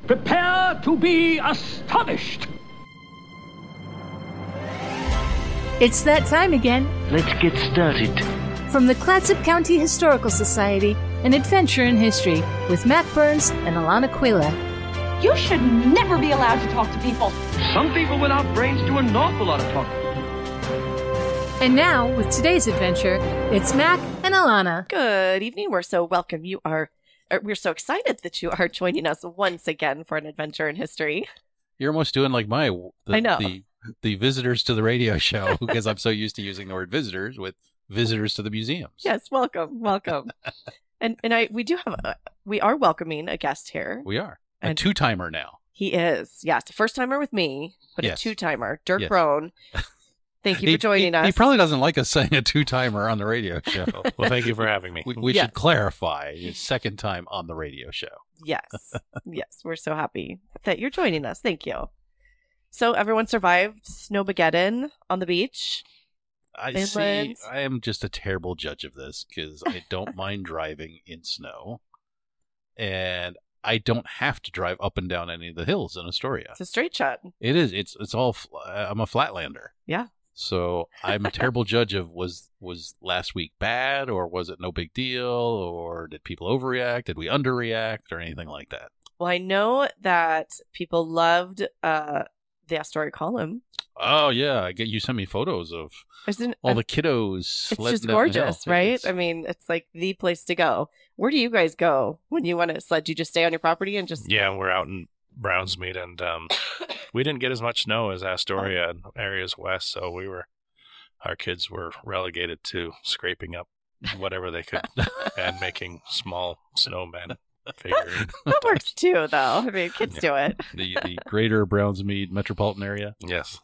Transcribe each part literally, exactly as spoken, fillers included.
Prepare to be astonished. It's that time again. Let's get started. From the Clatsop County Historical Society, an adventure in history with Matt Burns and Alana Quilla. You should never be allowed to talk to people. Some people without brains do an awful lot of talking. And now, with today's adventure, it's Mac and Alana. Good evening. We're so welcome. You are, er, we're so excited that you are joining us once again for an adventure in history. You're almost doing like my, the, I know. the, the visitors to the radio show, because I'm so used to using the word visitors with visitors to the museums. Yes, welcome, welcome. and and I we do have, a, we are welcoming a guest here. We are. A And- two-timer now. He is, yes, a first timer with me, but Yes. a two timer. Dirk Yes. Rohn. Thank you He- for joining he, us. He probably doesn't like us saying a two-timer on the radio show. Well, thank you for having me. We, we Yes. should clarify. It's second time on the radio show. Yes, yes, we're so happy that you're joining us. Thank you. So everyone survived Snowmageddon on the beach. I Inland. see. I am just a terrible judge of this because I don't mind driving in snow, and I don't have to drive up and down any of the hills in Astoria. It's a straight shot. It is. It's. It's all. fl- I'm a flatlander. Yeah. So I'm a terrible judge of was was last week bad, or was it no big deal, or did people overreact? Did we underreact, or anything like that? Well, I know that people loved uh, the Astoria column. Oh yeah, I get you sent me photos of Isn't all the kiddos. it's sledding just down the hill. gorgeous, right? It's- I mean, it's like the place to go. Where do you guys go when you want to sled? Do you just stay on your property and just Yeah, we're out in Brownsmead, and um, we didn't get as much snow as Astoria and areas west, so we were, our kids were relegated to scraping up whatever they could and making small snowmen figurine. that works too, though. I mean, kids Yeah. do it. the the greater Brownsmead metropolitan area. Yes.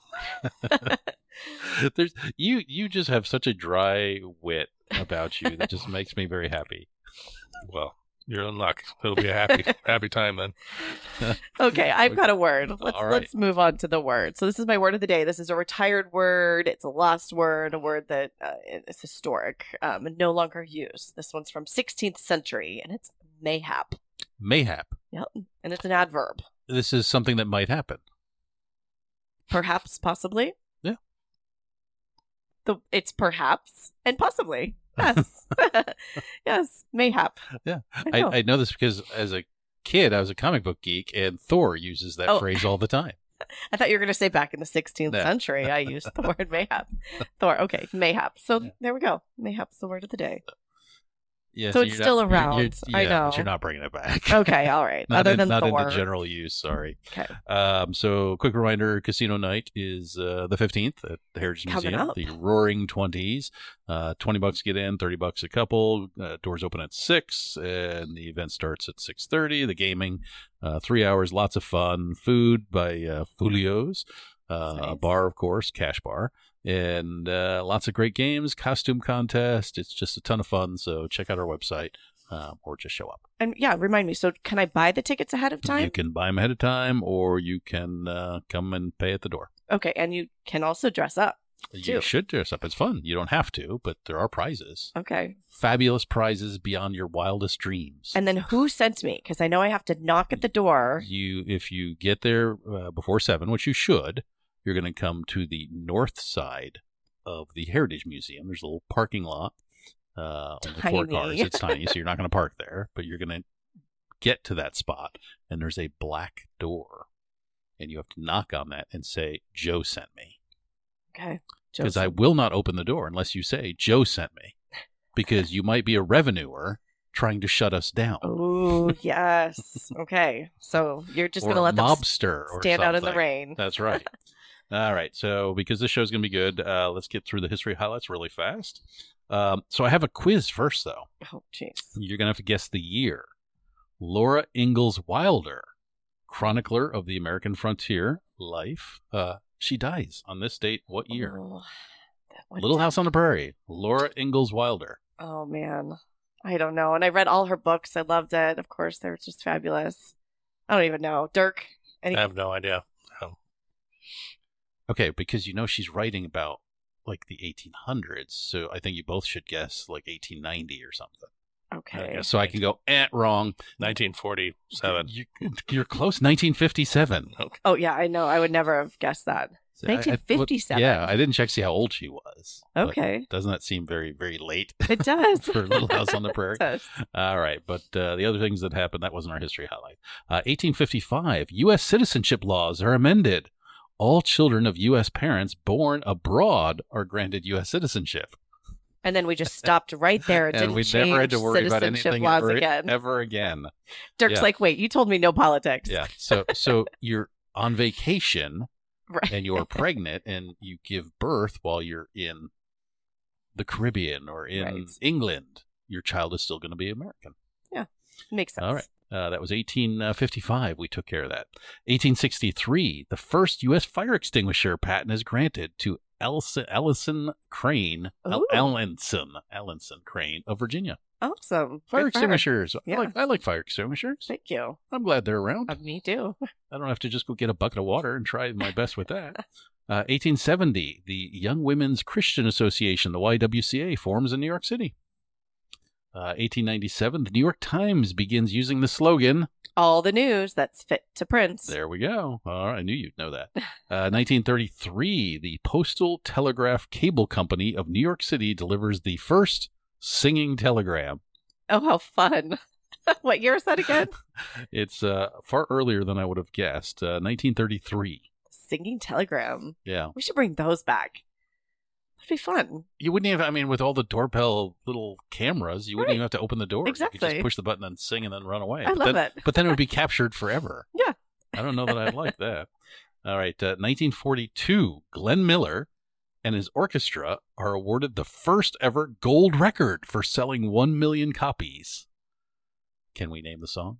There's you you just have such a dry wit about you that just makes me very happy. Well, you're in luck. It'll be a happy happy time then. Okay, I've got a word. Let's All right. let's move on to the word. So this is my word of the day. This is a retired word. It's a lost word, a word that uh, is historic um, and no longer used. This one's from sixteenth century, and it's mayhap. Mayhap. Yep, and it's an adverb. This is something that might happen. Perhaps, possibly. Yeah. The it's perhaps and possibly. Yes, yes, mayhap. Yeah. I I, know. I know this because as a kid I was a comic book geek, and Thor uses that Oh. phrase all the time. I thought you were going to say back in the sixteenth No. century, I used the word mayhap. Thor, okay, mayhap. So Yeah. there we go. Mayhap's the word of the day. Yeah, So it's you're still not- you're- around. you're- I yeah, know. but you're not bringing it back. Okay, all right. Not Other in, than not Thor. into general use. Sorry. Okay. Um, so, quick reminder: Casino Night is uh, the fifteenth at the Heritage Coming Museum. up. The Roaring Twenties. Uh, Twenty bucks to get in, thirty bucks a couple. Uh, doors open at six, and the event starts at six thirty. The gaming, uh, three hours, lots of fun. Food by uh, Fulio's. Uh, Nice. A bar, of course, cash bar, and uh, lots of great games. Costume contest. It's just a ton of fun. So check out our website. Um, or just show up. And yeah, remind me. So can I buy the tickets ahead of time? You can buy them ahead of time, or you can uh, come and pay at the door. Okay, and you can also dress up. You Too. should dress up. It's fun. You don't have to, but there are prizes. Okay. Fabulous prizes beyond your wildest dreams. And then who sent me? Because I know I have to knock at the door. you, if you get there uh, before seven, which you should, you're going to come to the north side of the Heritage Museum. There's a little parking lot. Uh, only four Tiny. cars. It's tiny, so you're not going to park there, but you're going to get to that spot, and there's a black door, and you have to knock on that and say, "Joe sent me," Okay. because I will not open the door unless you say, "Joe sent me," because you might be a revenuer trying to shut us down. Oh, yes. Okay. So you're just or going to let a them s- mobster or stand out in the something. rain. That's right. All right. So because this show's going to be good, uh, let's get through the history highlights really fast. Um, so I have a quiz first, though. Oh, jeez. You're going to have to guess the year. Laura Ingalls Wilder, chronicler of the American frontier life. Uh, she dies on this date. What year? Oh, what Little did- House on the Prairie. Laura Ingalls Wilder. Oh, man. I don't know. And I read all her books. I loved it. Of course, they were just fabulous. I don't even know. Dirk? Any- I have no idea. Um, Okay, because you know she's writing about like the eighteen hundreds, so I think you both should guess like eighteen ninety or something. Okay. guess So I can go, eh, wrong. nineteen forty-seven. You, you're close, nineteen fifty-seven. Oh, yeah, I know. I would never have guessed that. So I- I- nineteen fifty-seven. yeah, I didn't check to see how old she was. but Okay. Doesn't that seem very, very late It does. for Little House on the Prairie? It does. All right, but uh, the other things that happened, that wasn't our history highlight. Uh, eighteen fifty-five, U S citizenship laws are amended. All children of U S parents born abroad are granted U S citizenship. And then we just stopped right there. It And didn't we change never had to worry about citizenship anything laws ever again. ever again. Dirk's yeah. like, wait, you told me no politics. Yeah. So so you're on vacation Right. and you're pregnant and you give birth while you're in the Caribbean or in Right. England. Your child is still going to be American. Makes sense. All right. Uh, that was eighteen fifty-five. We took care of that. eighteen sixty-three, the first U S fire extinguisher patent is granted to Ellison, Ellison Crane, El- Ooh. Ellenson, Ellenson Crane of Virginia. Awesome. Fire Good for her. extinguishers. I, Yeah. like, I like fire extinguishers. Thank you. I'm glad they're around. Uh, me too. I don't have to just go get a bucket of water and try my best with that. Uh, eighteen seventy, the Young Women's Christian Association, the Y W C A, forms in New York City. Uh, eighteen ninety-seven, the New York Times begins using the slogan, All the news that's fit to print. there we go. All right, I knew you'd know that. Uh, nineteen thirty-three, the Postal Telegraph Cable Company of New York City delivers the first singing telegram. Oh, how fun. What year is that again? It's uh, far earlier than I would have guessed. Uh, nineteen thirty-three. Singing telegram. Yeah. We should bring those back. That'd be fun. You wouldn't even, I mean, with all the doorbell little cameras, you wouldn't Right. even have to open the door. You could Exactly. just push the button and sing and then run away. I but love then, it. But then it would be captured forever. Yeah. I don't know that I'd like that. All right. Uh, nineteen forty-two, Glenn Miller and his orchestra are awarded the first ever gold record for selling one million copies. Can we name the song?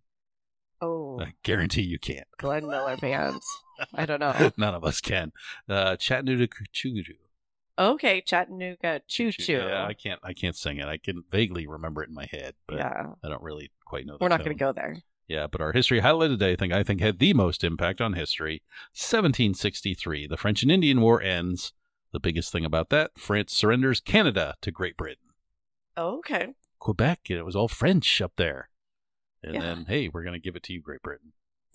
Oh, I guarantee you can't. Glenn Miller Band. I don't know. None of us can. Uh, Chattanooga Choo Choo. Okay, Chattanooga Choo Choo. Yeah, I can't. I can't sing it. I can vaguely remember it in my head, but Yeah. I don't really quite know. The We're not tone. going to go there. Yeah, but our history highlight today, I think, I think had the most impact on history. seventeen sixty-three, the French and Indian War ends. The biggest thing about that, France surrenders Canada to Great Britain. Okay. Quebec, it was all French up there. And Yeah. then, hey, we're going to give it to you, Great Britain.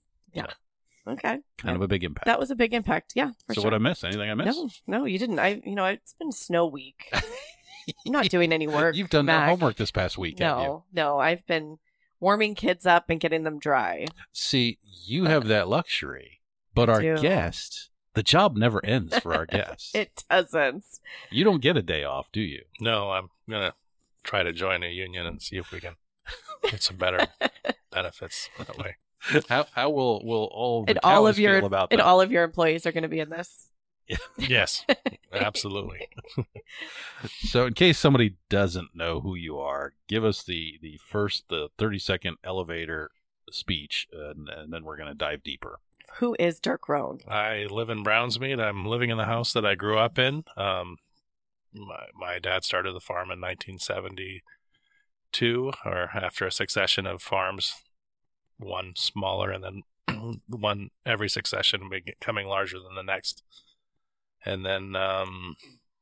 Okay. Kind of a big impact. That was a big impact. Yeah. For so sure. what I miss? Anything I missed? No, no, you didn't. I, you know, it's been snow week. I'm not doing any work. You've done no Mac. homework this past week, haven't you? No, no, I've been warming kids up and getting them dry. See, you have that luxury, but our do. guest, the job never ends for our guests. It doesn't. You don't get a day off, do you? No, I'm going to try to join a union and see if we can get some better benefits that way. How how will will all the And all of cows your feel about and that? all of your employees are going to be in this. Yes, absolutely. So, in case somebody doesn't know who you are, give us the the first the thirty second elevator speech, and, and then we're going to dive deeper. Who is Dirk Rohn? I live in Brownsmead. I'm living in the house that I grew up in. Um, my my dad started the farm in nineteen seventy-two, or after a succession of farms, one smaller and then one every succession becoming larger than the next. And then um,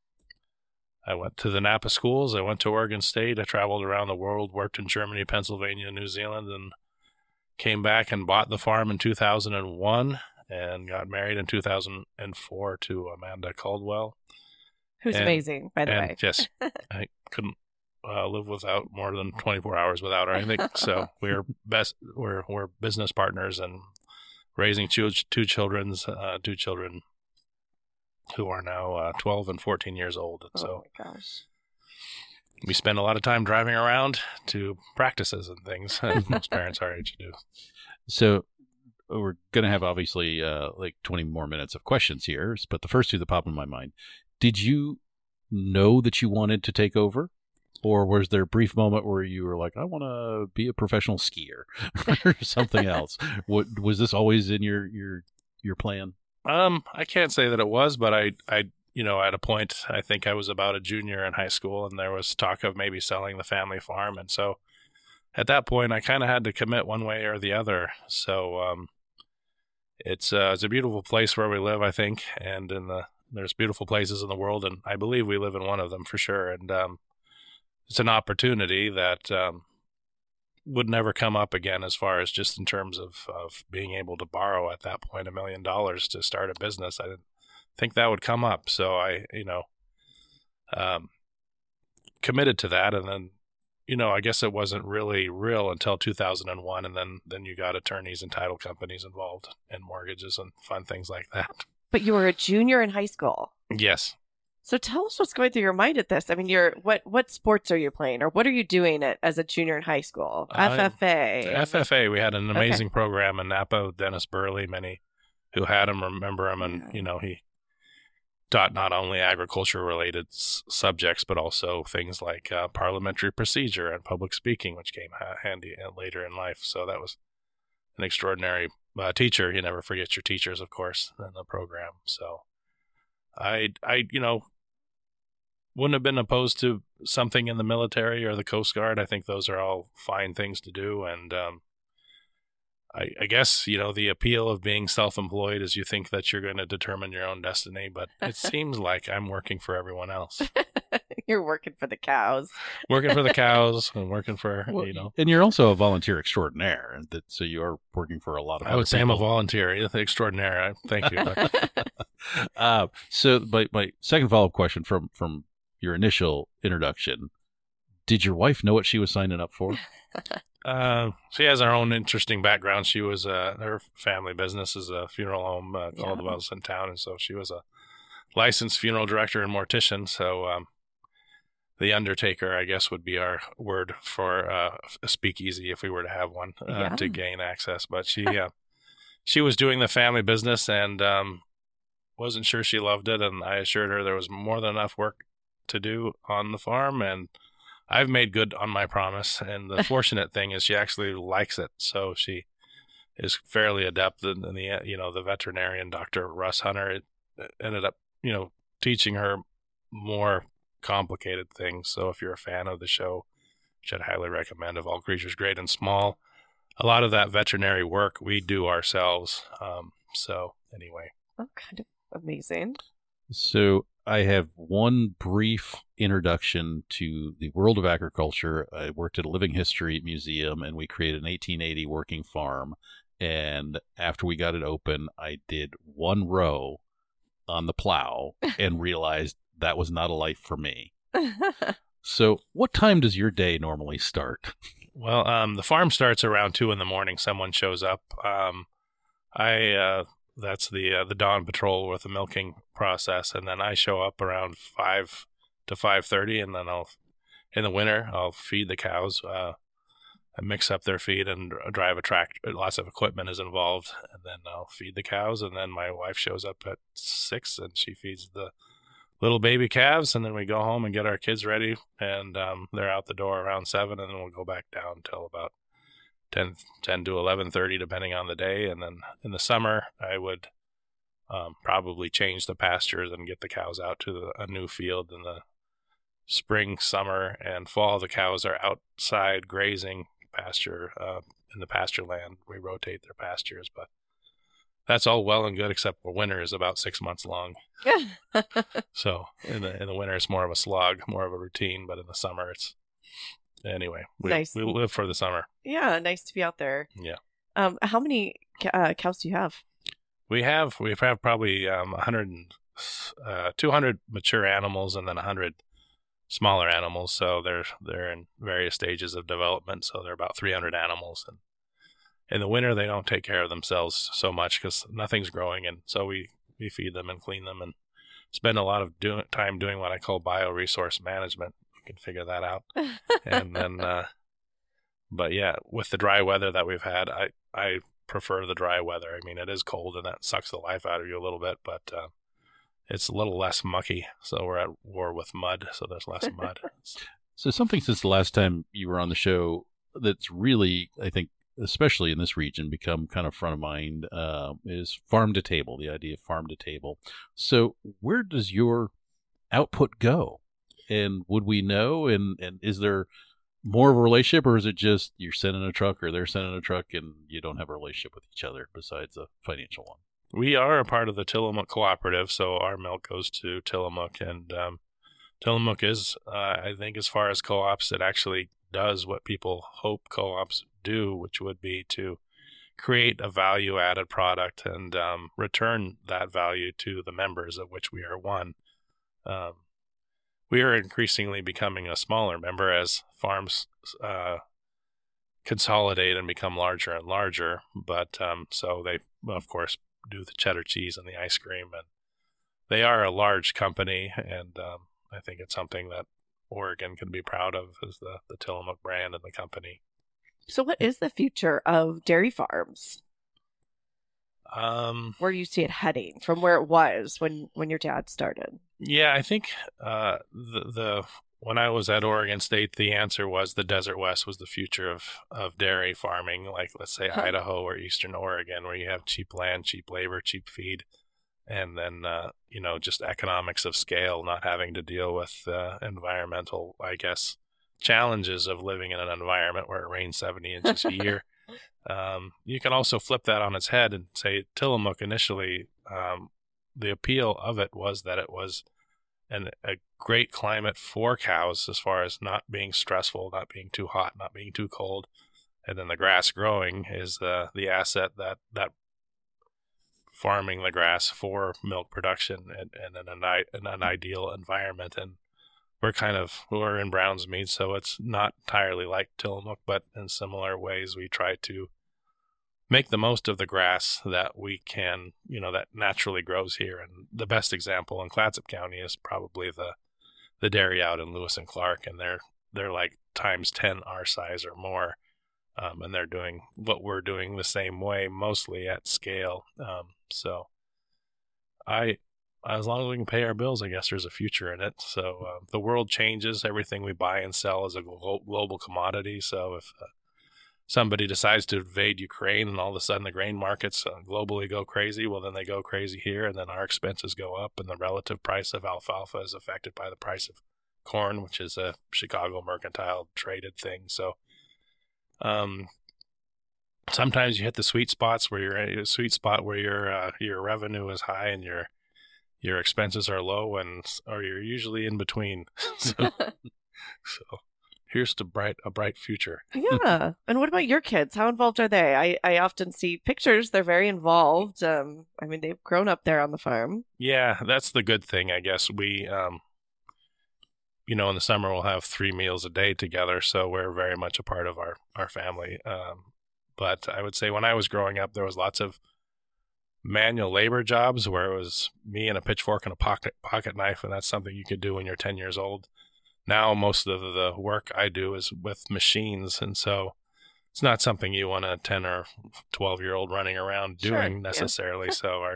I went to the Napa schools. I went to Oregon State. I traveled around the world, worked in Germany, Pennsylvania, New Zealand, and came back and bought the farm in two thousand one and got married in two thousand four to Amanda Caldwell. Who's And- amazing, by the and way. just, I couldn't uh, live without more than twenty-four hours without her. I think so. We're best. We're we're business partners and raising two two children's uh, two children who are now uh, twelve and fourteen years old. And so oh my gosh. we spend a lot of time driving around to practices and things, as most parents our age do. So, we're going to have obviously uh, like twenty more minutes of questions here, but the first two that pop in my mind: did you know that you wanted to take over? Or was there a brief moment where you were like, I want to be a professional skier or something else? What, was this always in your, your, your plan? Um, I can't say that it was, but I, I, you know, at a point, I think I was about a junior in high school, and there was talk of maybe selling the family farm, and so at that point, I kind of had to commit one way or the other. So, um, it's uh, it's a beautiful place where we live, I think, and in the there's beautiful places in the world, and I believe we live in one of them for sure. And um, it's an opportunity that um, would never come up again as far as just in terms of, of being able to borrow at that point a million dollars to start a business. I didn't think that would come up. So I, you know, um, committed to that. And then, you know, I guess it wasn't really real until two thousand one. And then, then you got attorneys and title companies involved and mortgages and fun things like that. But you were a junior in high school. Yes. So tell us what's going through your mind at this. I mean, you're what what sports are you playing, or what are you doing at, as a junior in high school? Uh, F F A. F F A. We had an amazing Okay. program in Napa. Dennis Burley, many who had him remember him, and you know he taught not only agriculture-related s- subjects, but also things like uh, parliamentary procedure and public speaking, which came ha- handy uh, later in life. So that was an extraordinary uh, teacher. You never forget your teachers, of course, in the program. So I, I, you know, wouldn't have been opposed to something in the military or the Coast Guard. I think those are all fine things to do. And um, I, I guess, you know, the appeal of being self-employed is you think that you're going to determine your own destiny, but it seems like I'm working for everyone else. You're working for the cows. Working for the cows and working for, Well, you know. and you're also a volunteer extraordinaire, and that so you are working for a lot of. I other would say I'm a people. volunteer, extraordinaire. I, thank you. uh, so, my my second follow up question from from your initial introduction: did your wife know what she was signing up for? Uh, she has her own interesting background. She was, uh, her family business is a funeral home uh, called Yeah. Wells in Town, and so she was a licensed funeral director and mortician. So um, the undertaker, I guess, would be our word for uh, a speakeasy if we were to have one uh, Yeah. to gain access. But she, uh, she was doing the family business and um, wasn't sure she loved it, and I assured her there was more than enough work to do on the farm, and I've made good on my promise. And the fortunate thing is she actually likes it, so she is fairly adept in, in the, you know, the veterinarian, Doctor Russ Hunter, it, it ended up, you know, teaching her more complicated things. So if you're a fan of the show, which I'd highly recommend, of All Creatures Great and Small, a lot of that veterinary work we do ourselves. Um, so anyway. Oh, kind of amazing. So I have one brief introduction to the world of agriculture. I worked at a living history museum, and we created an eighteen eighty working farm. And after we got it open, I did one row on the plow and realized that was not a life for me. So what time does your day normally start? Well, um, the farm starts around two in the morning. Someone shows up. Um, I, uh, that's the, uh, the dawn patrol with the milking process. And then I show up around five to five thirty. And then I'll, in the winter, I'll feed the cows, uh, I mix up their feed and drive a tractor. Lots of equipment is involved. And then I'll feed the cows. And then my wife shows up at six and she feeds the little baby calves. And then we go home and get our kids ready. And um, they're out the door around seven. And then we'll go back down until about ten, ten to eleven thirty, depending on the day. And then in the summer, I would um, probably change the pastures and get the cows out to the, a new field. In the spring, summer, and fall, the cows are outside grazing pasture uh, in the pasture land. We rotate their pastures, but that's all well and good, except for winter is about six months long. So in the in the winter, it's more of a slog, more of a routine. But in the summer, it's anyway. We Nice. we live for the summer. Yeah, nice to be out there. Yeah, Um, how many ca- uh, cows do you have? we have we have probably um one hundred, uh, two hundred mature animals, and then one hundred smaller animals. So they're they're in various stages of development. So they're about three hundred animals, and in the winter they don't take care of themselves so much because nothing's growing, and so we we feed them and clean them and spend a lot of do- time doing what I call bioresource management. You can figure that out. And then, uh, but yeah, with the dry weather that we've had, I, I prefer the dry weather. I mean, it is cold and that sucks the life out of you a little bit, but uh, it's a little less mucky. So we're at war with mud, so there's less mud. So something since the last time you were on the show that's really, I think, especially in this region, become kind of front of mind uh, is farm to table, the idea of farm to table. So where does your output go? And would we know? And, and is there more of a relationship, or is it just you're sending a truck or they're sending a truck and you don't have a relationship with each other besides a financial one? We are a part of the Tillamook Cooperative, so our milk goes to Tillamook, and um, Tillamook is, uh, I think, as far as co-ops, it actually does what people hope co-ops do, which would be to create a value-added product and um, return that value to the members, of which we are one. Um, we are increasingly becoming a smaller member as farms uh, consolidate and become larger and larger. But um, so they, of course, do the cheddar cheese and the ice cream, and they are a large company, and um, I think it's something that Oregon can be proud of, is the, the Tillamook brand and the company. So what is the future of dairy farms? Um, Where do you see it heading from where it was when, when your dad started? yeah, I think uh, the, the when I was at Oregon State, the answer was the Desert West was the future of, of dairy farming, like let's say Huh. Idaho or Eastern Oregon, where you have cheap land, cheap labor, cheap feed, and then, uh, you know, just economics of scale, not having to deal with uh, environmental, I guess, challenges of living in an environment where it rains seventy inches a year. Um, you can also flip that on its head and say Tillamook initially, um, the appeal of it was that it was an, a great climate for cows, as far as not being stressful, not being too hot, not being too cold. And then the grass growing is the, the asset that, that farming the grass for milk production and, and in an, in an ideal environment. And we're kind of, we're in Browns Mead, so it's not entirely like Tillamook, but in similar ways, we try to make the most of the grass that we can, you know, that naturally grows here. And the best example in Clatsop County is probably the, the dairy out in Lewis and Clark, and they're, they're like times ten our size or more. Um, and they're doing what we're doing the same way, mostly at scale. Um, so I, as long as we can pay our bills, I guess there's a future in it. So uh, the world changes. Everything we buy and sell is a glo- global commodity. So if uh, somebody decides to invade Ukraine and all of a sudden the grain markets uh, globally go crazy, well, then they go crazy here, and then our expenses go up, and the relative price of alfalfa is affected by the price of corn, which is a Chicago mercantile traded thing. So um, sometimes you hit the sweet spots where you're a sweet spot where your uh, your revenue is high and your your expenses are low, and or you're usually in between. so, so here's to bright a bright future. Yeah. And what about your kids? How involved are they? I, I often see pictures. They're very involved. Um, I mean, they've grown up there on the farm. Yeah, that's the good thing, I guess. We, um, you know, in the summer we'll have three meals a day together, so we're very much a part of our our family. Um, but I would say when I was growing up, there was lots of manual labor jobs where it was me and a pitchfork and a pocket pocket knife, and that's something you could do when you're ten years old. Now most of the work I do is with machines, and so it's not something you want a ten or twelve year old running around doing Sure, necessarily. Yeah. So our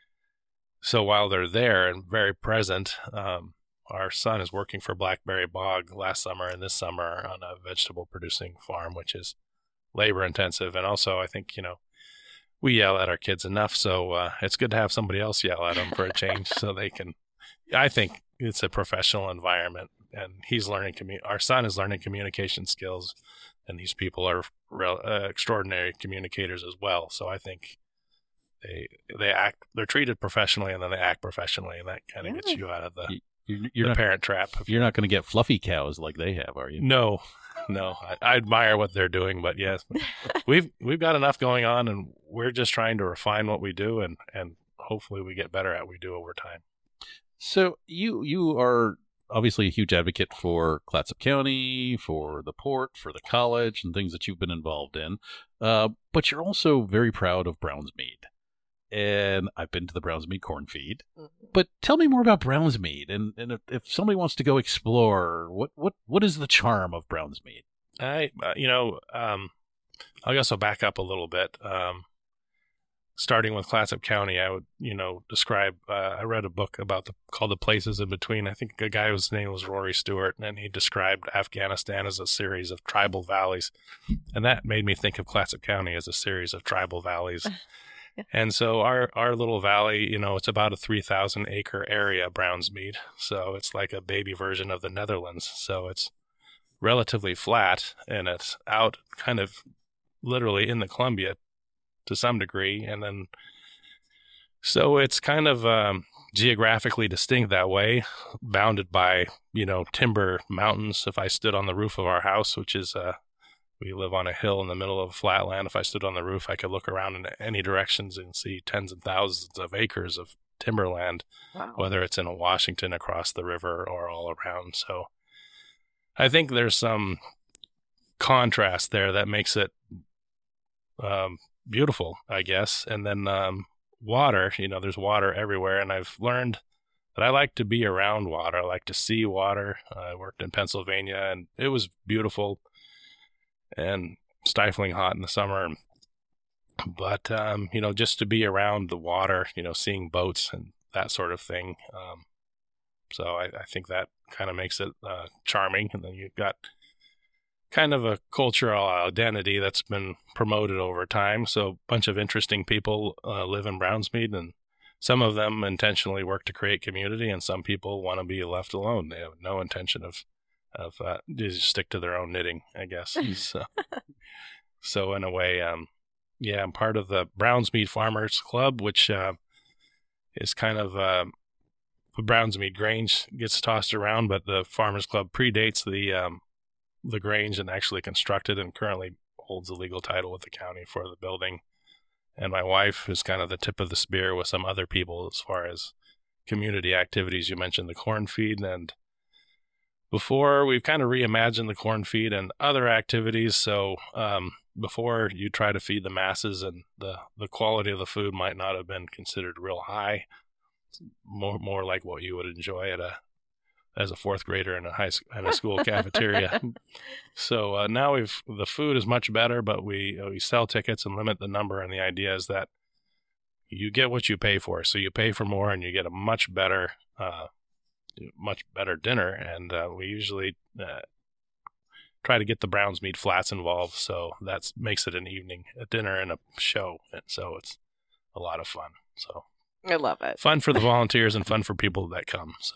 so while they're there and very present, um, our son is working for Blackberry Bog last summer and this summer on a vegetable producing farm, which is labor intensive. And also, I think, you know, we yell at our kids enough, so uh, it's good to have somebody else yell at them for a change so they can, I think it's a professional environment, and he's learning, commu- our son is learning communication skills, and these people are real, uh, extraordinary communicators as well. So I think they they act, they're treated professionally, and then they act professionally, and that kind of Yeah. gets you out of the, You're, you're the not, parent trap. you're not going to get fluffy cows like they have, are you? No, no, I, I admire what they're doing, but yes, we've we've got enough going on, and we're just trying to refine what we do, and, and hopefully we get better at what we do over time. So you you are obviously a huge advocate for Clatsop County, for the port, for the college, and things that you've been involved in. Uh, but you're also very proud of Browns Mead. And I've been to the Browns Mead corn feed. Mm-hmm. But tell me more about Browns Mead. And, and if, if somebody wants to go explore, what, what, what is the charm of Browns Mead? I, uh, you know, um, I guess I'll back up a little bit. Um, starting with Clatsop County, I would, you know, describe, uh, I read a book about the, called The Places in Between. I think a guy whose name was Rory Stewart, and he described Afghanistan as a series of tribal valleys. And that made me think of Clatsop County as a series of tribal valleys. Yeah. And so our, our little valley, you know, it's about a three thousand acre area, Browns Mead. So it's like a baby version of the Netherlands. So it's relatively flat, and it's out kind of literally in the Columbia to some degree. And then, so it's kind of, um, geographically distinct that way, bounded by, you know, timber mountains. If I stood on the roof of our house, which is, uh, we live on a hill in the middle of a flat land, if I stood on the roof, I could look around in any directions and see tens and thousands of acres of timberland, Wow. whether it's in Washington, across the river, or all around. So I think there's some contrast there that makes it um, beautiful, I guess. And then um, water, you know, there's water everywhere. And I've learned that I like to be around water. I like to see water. I worked in Pennsylvania, and it was beautiful and stifling hot in the summer. But, um, you know, just to be around the water, you know, seeing boats and that sort of thing. Um, so I, I think that kind of makes it uh, charming. And then you've got kind of a cultural identity that's been promoted over time. So a bunch of interesting people uh, live in Brownsmead, and some of them intentionally work to create community, and some people want to be left alone. They have no intention of, of uh, they just stick to their own knitting, I guess. so, so in a way, um, yeah, I'm part of the Brownsmead Farmers Club, which uh, is kind of uh, the Brownsmead Grange gets tossed around, but the Farmers Club predates the um, the Grange and actually constructed and currently holds the legal title with the county for the building. And my wife is kind of the tip of the spear with some other people as far as community activities. You mentioned the corn feed, and before we've kind of reimagined the corn feed and other activities. So um, before you try to feed the masses, and the, the quality of the food might not have been considered real high, it's more more like what you would enjoy at a as a fourth grader in a high in a school cafeteria. So uh, now we've the food is much better, but we uh, we sell tickets and limit the number. And the idea is that you get what you pay for. So you pay for more, and you get a much better, uh, much better dinner. And uh, we usually uh, try to get the Brownsmead Flats involved. So that makes it an evening, a dinner and a show. And so it's a lot of fun. So I love it. Fun for the volunteers and fun for people that come. So.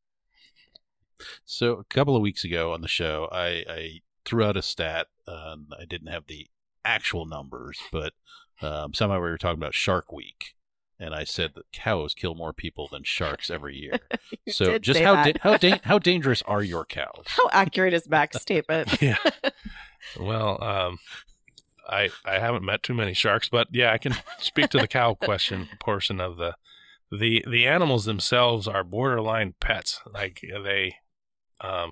So a couple of weeks ago on the show, I, I threw out a stat. Um, I didn't have the actual numbers, but um, somehow we were talking about Shark Week, and I said that cows kill more people than sharks every year. You So did just say how that. da- how da- how dangerous are your cows? How accurate is Mac's statement? Yeah. Well, um, I I haven't met too many sharks, but yeah, I can speak to the cow question portion of the the the animals themselves are borderline pets. Like they, um,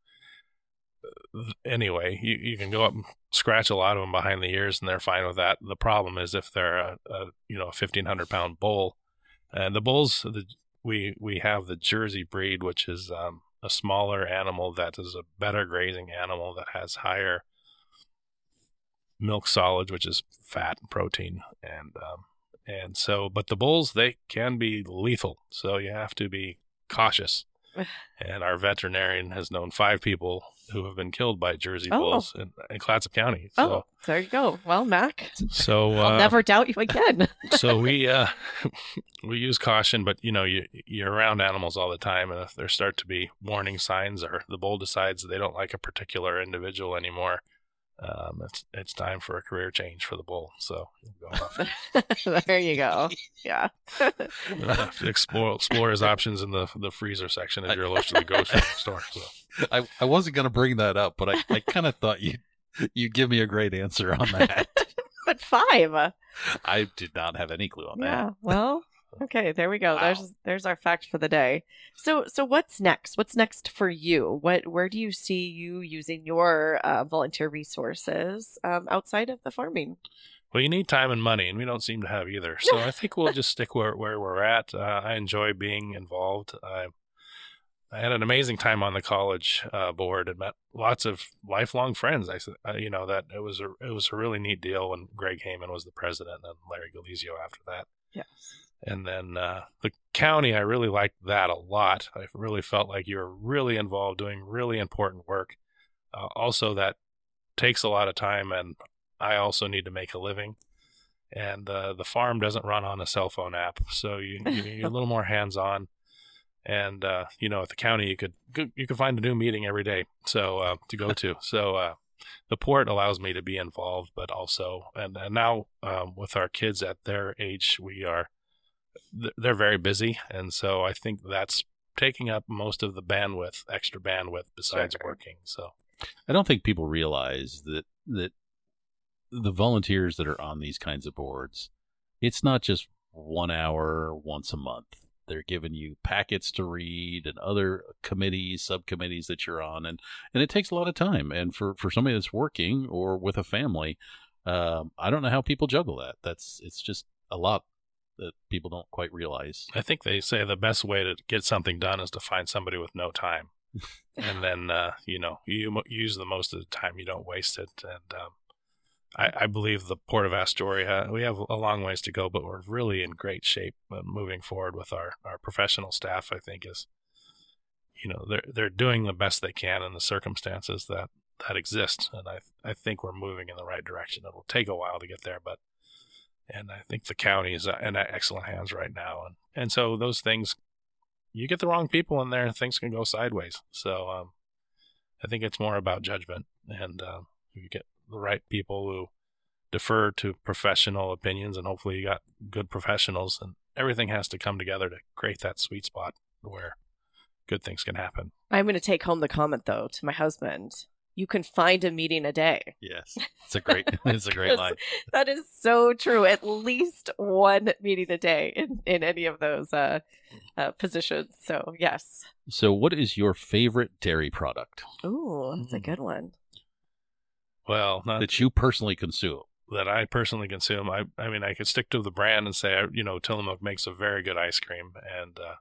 anyway, you you can go up and scratch a lot of them behind the ears, and they're fine with that. The problem is if they're a, a you know a fifteen hundred pound bull, and the bulls the we we have the Jersey breed, which is um, a smaller animal that is a better grazing animal that has higher milk solids, which is fat and protein, and um, and so, but the bulls, they can be lethal, so you have to be cautious. And our veterinarian has known five people who have been killed by Jersey Oh. bulls in, in Clatsop County. So, Oh, there you go. Well, Mac, so uh, I'll never doubt you again. so we uh, we use caution, but you know you you're around animals all the time, and if there start to be warning signs, or the bull decides they don't like a particular individual anymore, um, it's it's time for a career change for the bull. So you'll go off. There you go. Yeah. You'll have to explore explore his options in the the freezer section if you're allergic to the grocery store. So. I, I wasn't going to bring that up, but I, I kind of thought you you'd give me a great answer on that. But five. I did not have any clue on Yeah. that. Well, okay. There we go. Wow. There's there's our fact for the day. So so what's next? What's next for you? What where do you see you using your uh, volunteer resources um, outside of the farming? Well, you need time and money, and we don't seem to have either. So I think we'll just stick where, where we're at. Uh, I enjoy being involved. I, I had an amazing time on the college uh, board and met lots of lifelong friends. I, said, uh, you know, that it was a it was a really neat deal when Greg Heyman was the president, and Larry Galizio after that. Yes. And then uh, the county, I really liked that a lot. I really felt like you were really involved, doing really important work. Uh, also, that takes a lot of time, and I also need to make a living. And uh, the farm doesn't run on a cell phone app, so you, you, you're a little more hands-on. And uh, you know, at the county, you could you could find a new meeting every day, so uh, to go to. So uh, the port allows me to be involved, but also, and, and now um, with our kids at their age, we are th- they're very busy, and so I think that's taking up most of the bandwidth, extra bandwidth besides Sure. working. So I don't think people realize that that the volunteers that are on these kinds of boards, it's not just one hour once a month. They're giving you packets to read and other committees, subcommittees that you're on, and and it takes a lot of time. And for for somebody that's working or with a family, um, I don't know how people juggle that. That's it's just a lot that people don't quite realize. I think they say the best way to get something done is to find somebody with no time. And then, uh, you know, you mo- use the most of the time, you don't waste it. And um, I, I believe the Port of Astoria, we have a long ways to go, but we're really in great shape uh, moving forward with our, our professional staff, I think is, you know, they're, they're doing the best they can in the circumstances that, that exist. And I, I think we're moving in the right direction. It'll take a while to get there, but, and I think the county is in excellent hands right now. And, and so those things, you get the wrong people in there, things can go sideways. So um, I think it's more about judgment, and um, you get the right people who defer to professional opinions, and hopefully you got good professionals, and everything has to come together to create that sweet spot where good things can happen. I'm going to take home the comment, though, to my husband. You can find a meeting a day. Yes, it's a great it's a great line. That is so true. At least one meeting a day in, in any of those uh, uh, positions. So, yes. So, what is your favorite dairy product Ooh, that's a good one. Well, not that you personally consume? that I personally consume. I I mean, I could stick to the brand and say, you know, Tillamook makes a very good ice cream, and uh,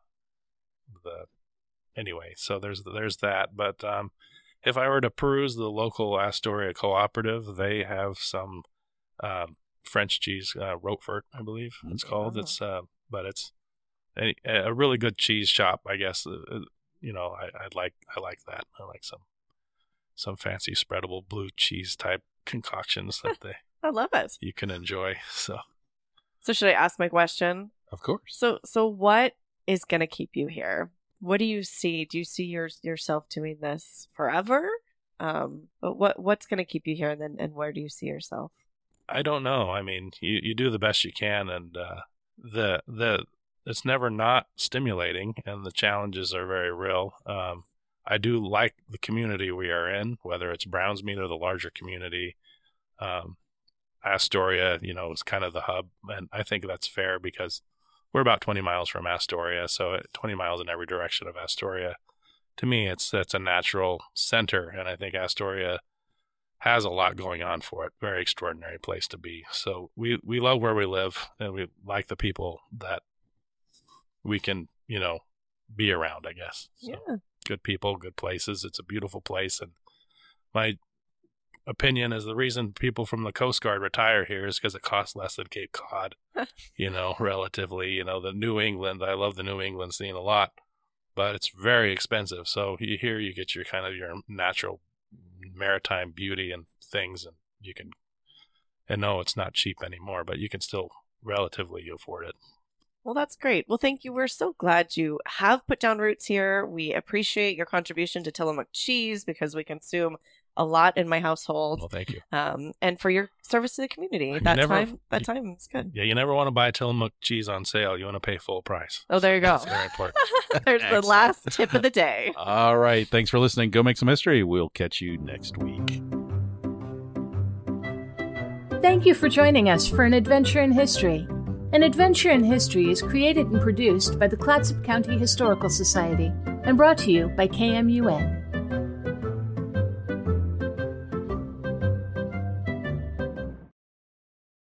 the anyway. So there's there's that. But um, if I were to peruse the local Astoria Cooperative, they have some um, French cheese, uh, Roquefort, I believe it's called. Oh. It's uh, but it's a, a really good cheese shop, I guess. Uh, you know, I I like I like that. I like some some fancy spreadable blue cheese type concoctions that they. I love it. You can enjoy. So, So should I ask my question? Of course. So so what is going to keep you here? What do you see? Do you see your, yourself doing this forever? Um, but what what's going to keep you here, and then and where do you see yourself? I don't know. I mean, you, you do the best you can, and uh, the the it's never not stimulating, and the challenges are very real. Um, I do like the community we are in, whether it's Brownsmead or the larger community. Um, Astoria, you know, is kind of the hub, and I think that's fair because we're about twenty miles from Astoria, so twenty miles in every direction of Astoria. To me, it's it's a natural center, and I think Astoria has a lot going on for it. Very extraordinary place to be. So we, we love where we live, and we like the people that we can, you know, be around, I guess. So, Yeah. good people, good places. It's a beautiful place, and my opinion is the reason people from the Coast Guard retire here is because it costs less than Cape Cod, you know, relatively. You know, the New England, I love the New England scene a lot, but it's very expensive. So you, here you get your kind of your natural maritime beauty and things, and you can, and no, it's not cheap anymore, but you can still relatively afford it. Well, that's great. Well, thank you. We're so glad you have put down roots here. We appreciate your contribution to Tillamook cheese because we consume a lot in my household, Well, thank you. um, and for your service to the community. That never- time, that time is good. Yeah, you never want to buy Tillamook cheese on sale. You want to pay full price. Oh, there you go. It's very important. There's the Excellent. last tip of the day. All right. Thanks for listening. Go make some history. We'll catch you next week. Thank you for joining us for An Adventure in History. An Adventure in History is created and produced by the Clatsop County Historical Society and brought to you by K M U N.